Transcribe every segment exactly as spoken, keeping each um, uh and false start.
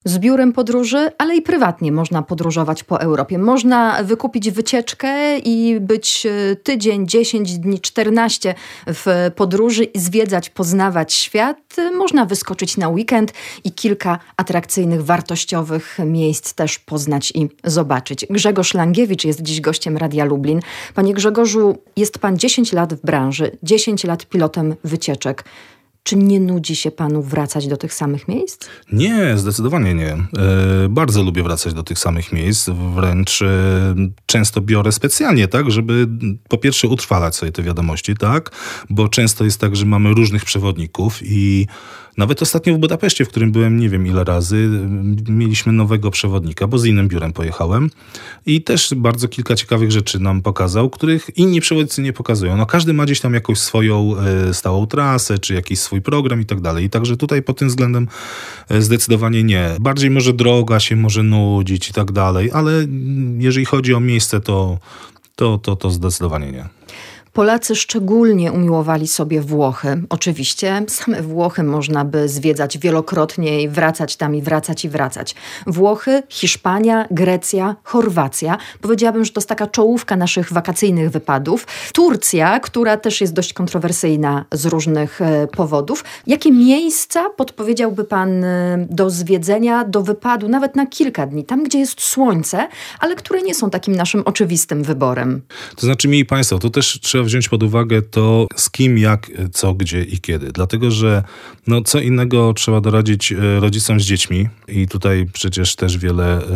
Z biurem podróży, ale i prywatnie można podróżować po Europie. Można wykupić wycieczkę i być tydzień, dziesięć dni, czternaście w podróży i zwiedzać, poznawać świat. Można wyskoczyć na weekend i kilka atrakcyjnych, wartościowych miejsc też poznać i zobaczyć. Grzegorz Langiewicz jest dziś gościem Radia Lublin. Panie Grzegorzu, jest pan dziesięć lat w branży, dziesięć lat pilotem wycieczek. Czy nie nudzi się panu wracać do tych samych miejsc? Nie, zdecydowanie nie. E, bardzo lubię wracać do tych samych miejsc. Wręcz e, często biorę specjalnie, tak, żeby po pierwsze utrwalać sobie te wiadomości, tak, bo często jest tak, że mamy różnych przewodników i nawet ostatnio w Budapeszcie, w którym byłem nie wiem ile razy, mieliśmy nowego przewodnika, bo z innym biurem pojechałem i też bardzo kilka ciekawych rzeczy nam pokazał, których inni przewodnicy nie pokazują. No każdy ma gdzieś tam jakąś swoją e, stałą trasę, czy jakiś swój program i tak dalej. I także tutaj pod tym względem e, zdecydowanie nie. Bardziej może droga się może nudzić i tak dalej, ale jeżeli chodzi o miejsce, to, to, to, to zdecydowanie nie. Polacy szczególnie umiłowali sobie Włochy. Oczywiście same Włochy można by zwiedzać wielokrotnie i wracać tam i wracać i wracać. Włochy, Hiszpania, Grecja, Chorwacja. Powiedziałabym, że to jest taka czołówka naszych wakacyjnych wypadów. Turcja, która też jest dość kontrowersyjna z różnych e, powodów. Jakie miejsca podpowiedziałby pan e, do zwiedzenia, do wypadu, nawet na kilka dni, tam gdzie jest słońce, ale które nie są takim naszym oczywistym wyborem? To znaczy, mieli państwo, to też trzeba wziąć pod uwagę to, z kim, jak, co, gdzie i kiedy. Dlatego, że no, co innego trzeba doradzić rodzicom z dziećmi i tutaj przecież też wiele e,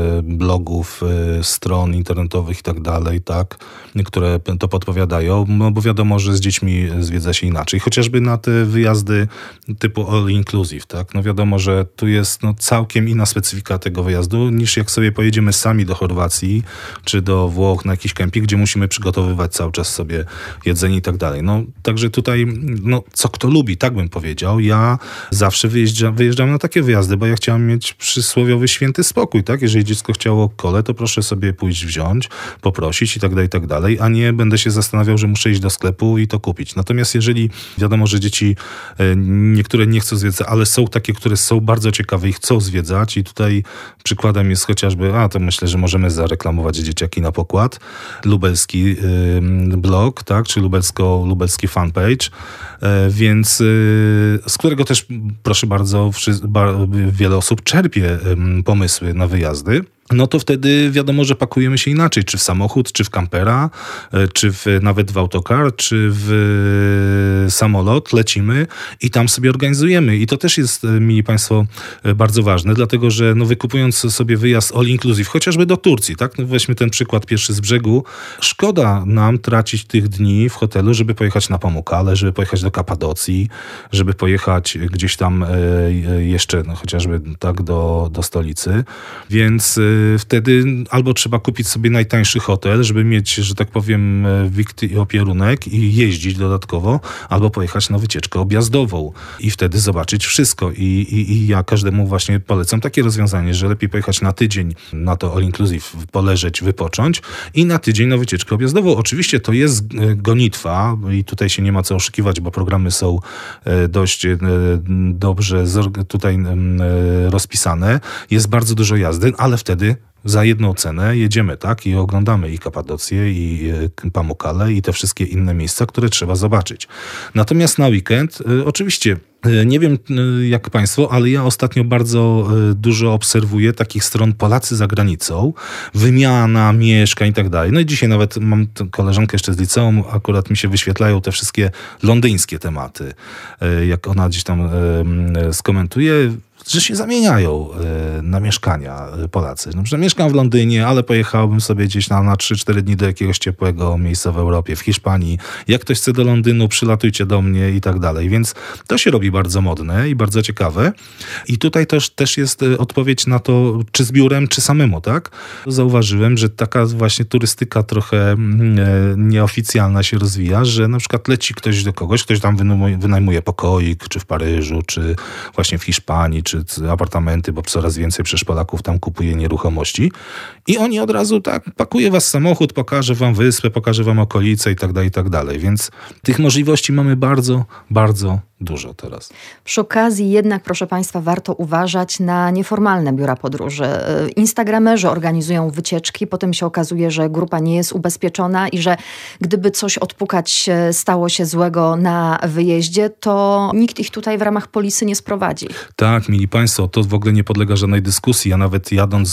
blogów, e, stron internetowych i tak dalej, tak, które to podpowiadają, no bo wiadomo, że z dziećmi zwiedza się inaczej. Chociażby na te wyjazdy typu all inclusive, tak, no wiadomo, że tu jest no, całkiem inna specyfika tego wyjazdu, niż jak sobie pojedziemy sami do Chorwacji, czy do Włoch na jakiś kemping, gdzie musimy przygotowywać cały czas sobie jedzenie i tak dalej. No, także tutaj, no, co kto lubi, tak bym powiedział. Ja zawsze wyjeżdżam, wyjeżdżam na takie wyjazdy, bo ja chciałem mieć przysłowiowy święty spokój, tak? Jeżeli dziecko chciało kole, to proszę sobie pójść wziąć, poprosić i tak dalej, i tak dalej, a nie będę się zastanawiał, że muszę iść do sklepu i to kupić. Natomiast jeżeli wiadomo, że dzieci niektóre nie chcą zwiedzać, ale są takie, które są bardzo ciekawe i chcą zwiedzać i tutaj przykładem jest chociażby, a to myślę, że możemy zareklamować dzieciaki na pokład, lubelski yy, blog, tak, czy lubelsko, lubelski fanpage, e, więc e, z którego też, proszę bardzo, wszy, ba, wiele osób czerpie e, pomysły na wyjazdy. No to wtedy wiadomo, że pakujemy się inaczej, czy w samochód, czy w kampera, czy w, nawet w autokar, czy w samolot, lecimy i tam sobie organizujemy. I to też jest, mili państwo, bardzo ważne, dlatego że no, wykupując sobie wyjazd all inclusive, chociażby do Turcji, tak? No, weźmy ten przykład pierwszy z brzegu, szkoda nam tracić tych dni w hotelu, żeby pojechać na Pamukkale, żeby pojechać do Kapadocji, żeby pojechać gdzieś tam e, jeszcze, no, chociażby tak do, do stolicy, więc wtedy albo trzeba kupić sobie najtańszy hotel, żeby mieć, że tak powiem, wikt i opierunek i jeździć dodatkowo, albo pojechać na wycieczkę objazdową i wtedy zobaczyć wszystko. I, i, i ja każdemu właśnie polecam takie rozwiązanie, że lepiej pojechać na tydzień na to all inclusive, poleżeć, wypocząć i na tydzień na wycieczkę objazdową. Oczywiście to jest gonitwa i tutaj się nie ma co oszukiwać, bo programy są dość dobrze tutaj rozpisane. Jest bardzo dużo jazdy, ale wtedy za jedną cenę jedziemy, tak? I oglądamy i Kapadocję, i Pamukkale, i te wszystkie inne miejsca, które trzeba zobaczyć. Natomiast na weekend, y, oczywiście, y, nie wiem y, jak państwo, ale ja ostatnio bardzo y, dużo obserwuję takich stron Polacy za granicą, wymiana mieszkań i tak dalej. No i dzisiaj nawet mam koleżankę jeszcze z liceum, akurat mi się wyświetlają te wszystkie londyńskie tematy. Y, jak ona gdzieś tam y, y, skomentuje, że się zamieniają y, na mieszkania y, Polacy. No, że mieszkam w Londynie, ale pojechałbym sobie gdzieś na, na trzy cztery dni do jakiegoś ciepłego miejsca w Europie, w Hiszpanii. Jak ktoś chce do Londynu, przylatujcie do mnie i tak dalej. Więc to się robi bardzo modne i bardzo ciekawe. I tutaj też, też jest y, odpowiedź na to, czy z biurem, czy samemu, tak? Zauważyłem, że taka właśnie turystyka trochę y, nieoficjalna się rozwija, że na przykład leci ktoś do kogoś, ktoś tam wynajmuje, wynajmuje pokoik, czy w Paryżu, czy właśnie w Hiszpanii, czy apartamenty, bo coraz więcej przecież Polaków tam kupuje nieruchomości i oni od razu tak, pakuje was samochód, pokaże wam wyspę, pokaże wam okolice i tak dalej, i tak dalej. Więc tych możliwości mamy bardzo, bardzo dużo teraz. Przy okazji jednak, proszę Państwa, warto uważać na nieformalne biura podróży. Instagramerzy organizują wycieczki, potem się okazuje, że grupa nie jest ubezpieczona i że gdyby coś odpukać stało się złego na wyjeździe, to nikt ich tutaj w ramach polisy nie sprowadzi. Tak, mili Państwo, to w ogóle nie podlega żadnej dyskusji. Ja nawet jadąc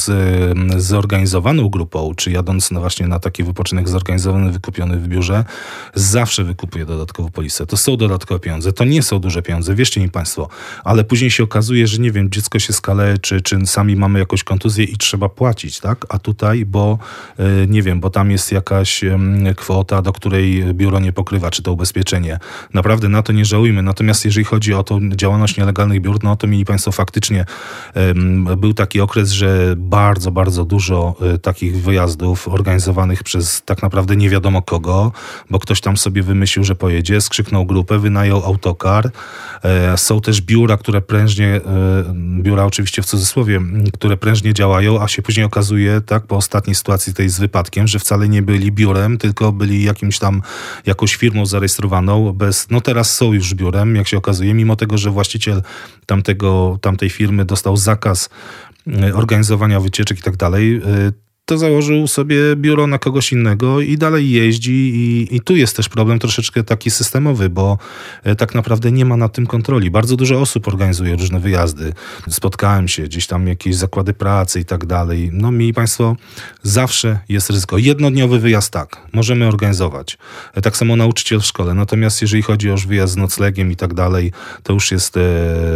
z zorganizowaną grupą, czy jadąc na właśnie na taki wypoczynek zorganizowany, wykupiony w biurze, zawsze wykupuję dodatkową polisę. To są dodatkowe pieniądze. To nie są duże pieniądze, wierzcie mi Państwo, ale później się okazuje, że nie wiem, dziecko się skaleczy, czy sami mamy jakąś kontuzję i trzeba płacić, tak? A tutaj, bo nie wiem, bo tam jest jakaś kwota, do której biuro nie pokrywa, czy to ubezpieczenie. Naprawdę na to nie żałujmy. Natomiast jeżeli chodzi o tą działalność nielegalnych biur, no to mieli Państwo faktycznie um, był taki okres, że bardzo, bardzo dużo y, takich wyjazdów organizowanych przez tak naprawdę nie wiadomo kogo, bo ktoś tam sobie wymyślił, że pojedzie, skrzyknął grupę, wynajął autokar. E, są też biura, które prężnie, e, biura oczywiście w cudzysłowie, które prężnie działają, a się później okazuje, tak, po ostatniej sytuacji tej z wypadkiem, że wcale nie byli biurem, tylko byli jakimś tam, jakąś firmą zarejestrowaną, bez, no teraz są już biurem, jak się okazuje, mimo tego, że właściciel tamtego, tamtej firmy dostał zakaz organizowania wycieczek i tak dalej, to założył sobie biuro na kogoś innego i dalej jeździ i, i tu jest też problem troszeczkę taki systemowy, bo tak naprawdę nie ma nad tym kontroli. Bardzo dużo osób organizuje różne wyjazdy. Spotkałem się, gdzieś tam jakieś zakłady pracy i tak dalej. No mieli Państwo, zawsze jest ryzyko. Jednodniowy wyjazd tak, możemy organizować. Tak samo nauczyciel w szkole. Natomiast jeżeli chodzi o już wyjazd z noclegiem i tak dalej, to już jest e,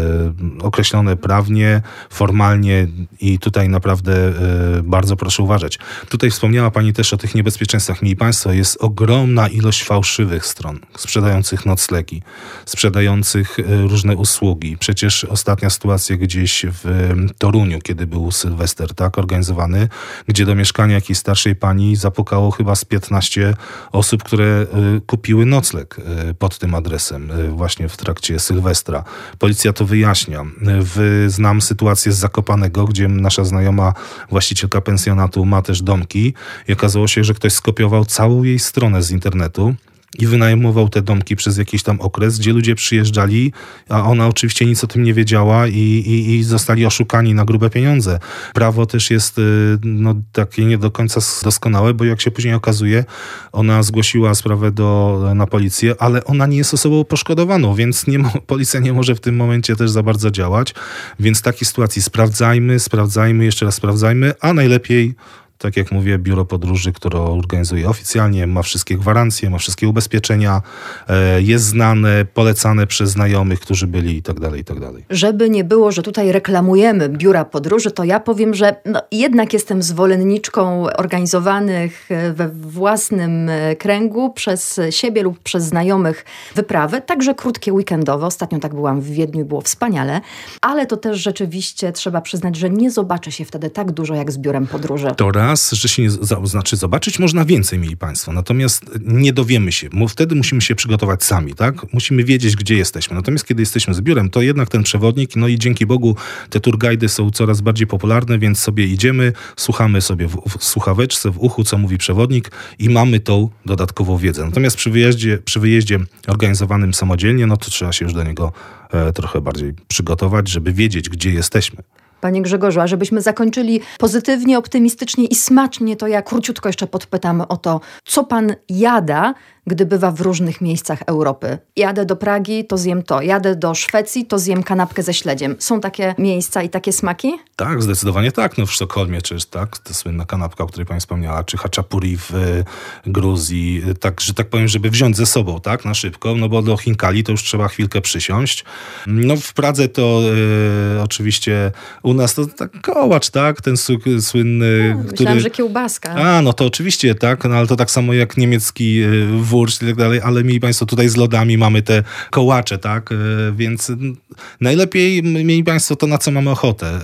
określone prawnie, formalnie i tutaj naprawdę e, bardzo proszę uważać. Tutaj wspomniała Pani też o tych niebezpieczeństwach. Mieli Państwo, jest ogromna ilość fałszywych stron sprzedających noclegi, sprzedających różne usługi. Przecież ostatnia sytuacja gdzieś w Toruniu, kiedy był Sylwester, tak, organizowany, gdzie do mieszkania jakiejś starszej pani zapukało chyba z piętnaście osób, które kupiły nocleg pod tym adresem właśnie w trakcie Sylwestra. Policja to wyjaśnia. Znam sytuację z Zakopanego, gdzie nasza znajoma właścicielka pensjonatu ma też domki i okazało się, że ktoś skopiował całą jej stronę z internetu i wynajmował te domki przez jakiś tam okres, gdzie ludzie przyjeżdżali, a ona oczywiście nic o tym nie wiedziała i, i, i zostali oszukani na grube pieniądze. Prawo też jest no, takie nie do końca doskonałe, bo jak się później okazuje, ona zgłosiła sprawę do, na policję, ale ona nie jest osobą poszkodowaną, więc nie, policja nie może w tym momencie też za bardzo działać. Więc w takiej sytuacji sprawdzajmy, sprawdzajmy, jeszcze raz sprawdzajmy, a najlepiej tak jak mówię, biuro podróży, które organizuje oficjalnie, ma wszystkie gwarancje, ma wszystkie ubezpieczenia, jest znane, polecane przez znajomych, którzy byli i tak dalej, i tak dalej. Żeby nie było, że tutaj reklamujemy biura podróży, to ja powiem, że no, jednak jestem zwolenniczką organizowanych we własnym kręgu przez siebie lub przez znajomych wyprawy, także krótkie weekendowe. Ostatnio tak byłam w Wiedniu i było wspaniale, ale to też rzeczywiście trzeba przyznać, że nie zobaczy się wtedy tak dużo jak z biurem podróży. To raz, że się nie, znaczy zobaczyć można więcej, mieli Państwo, natomiast nie dowiemy się, bo wtedy musimy się przygotować sami, tak? Musimy wiedzieć, gdzie jesteśmy. Natomiast kiedy jesteśmy z biurem, to jednak ten przewodnik, no i dzięki Bogu te tour guidy są coraz bardziej popularne, więc sobie idziemy, słuchamy sobie w, w słuchaweczce, w uchu, co mówi przewodnik i mamy tą dodatkową wiedzę. Natomiast przy wyjeździe, przy wyjeździe organizowanym samodzielnie, no to trzeba się już do niego e, trochę bardziej przygotować, żeby wiedzieć, gdzie jesteśmy. Panie Grzegorzu, a żebyśmy zakończyli pozytywnie, optymistycznie i smacznie, to ja króciutko jeszcze podpytam o to, co pan jada, gdy bywa w różnych miejscach Europy. Jadę do Pragi, to zjem to. Jadę do Szwecji, to zjem kanapkę ze śledziem. Są takie miejsca i takie smaki? Tak, zdecydowanie tak. No w Sztokholmie, czy tak, ta słynna kanapka, o której pani wspomniała, czy haczapuri w y, Gruzji. Tak, że tak powiem, żeby wziąć ze sobą, tak, na szybko, no bo do Chinkali to już trzeba chwilkę przysiąść. No w Pradze to y, oczywiście u nas to tak kołacz, tak, ten słynny, no, który... Myślałam, że kiełbaska. A, no to oczywiście, tak, no ale to tak samo jak niemiecki y, wurst i tak dalej, ale mieli Państwo tutaj z lodami mamy te kołacze, tak, y, więc najlepiej mieli Państwo to, na co mamy ochotę, dlatego,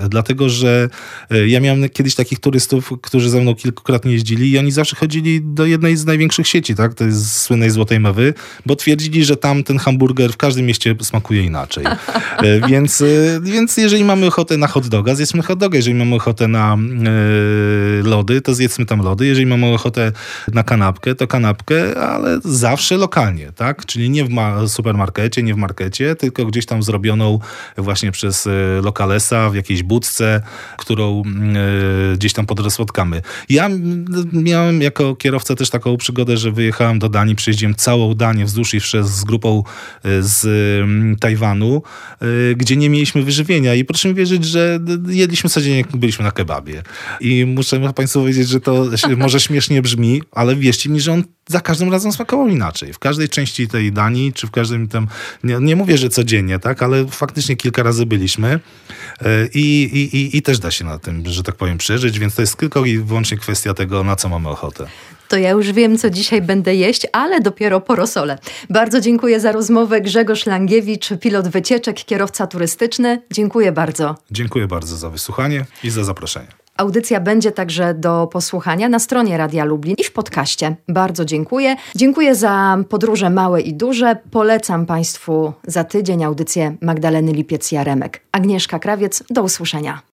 dlatego że ja miałem kiedyś takich turystów, którzy ze mną kilkukrotnie jeździli i oni zawsze chodzili do jednej z największych sieci, tak? To jest słynnej Złotej Mewy, bo twierdzili, że tam ten hamburger w każdym mieście smakuje inaczej. więc, więc jeżeli mamy ochotę na hot doga, zjedzmy hot doga. Jeżeli mamy ochotę na e, lody, to zjedzmy tam lody. Jeżeli mamy ochotę na kanapkę, to kanapkę, ale zawsze lokalnie, tak? Czyli nie w ma- supermarkecie, nie w markecie, tylko gdzieś tam zrobioną właśnie przez e, lokalesa w jakiejś budce, którą e, gdzieś tam pod rozsłodkamy. Ja m, miałem jako kierowca też taką przygodę, że wyjechałem do Danii, przejeździłem całą Danię wzdłuż i wszerz z grupą e, z e, Tajwanu, e, gdzie nie mieliśmy wyżywienia i proszę mi wierzyć, że jedliśmy codziennie, jak byliśmy na kebabie. I muszę Państwu powiedzieć, że to może śmiesznie brzmi, ale wierzcie mi, że on za każdym razem smakował inaczej. W każdej części tej Danii, czy w każdym tam, nie, nie mówię, że codziennie, tak, ale faktycznie kilka razy byliśmy i, i, i, i też da się na tym, że tak powiem, przeżyć, więc to jest tylko i wyłącznie kwestia tego, na co mamy ochotę. To ja już wiem, co dzisiaj będę jeść, ale dopiero po rosole. Bardzo dziękuję za rozmowę. Grzegorz Langiewicz, pilot wycieczek, kierowca turystyczny. Dziękuję bardzo. Dziękuję bardzo za wysłuchanie i za zaproszenie. Audycja będzie także do posłuchania na stronie Radia Lublin i w podcaście. Bardzo dziękuję. Dziękuję za podróże małe i duże. Polecam Państwu za tydzień audycję Magdaleny Lipiec-Jaremek. Agnieszka Krawiec, do usłyszenia.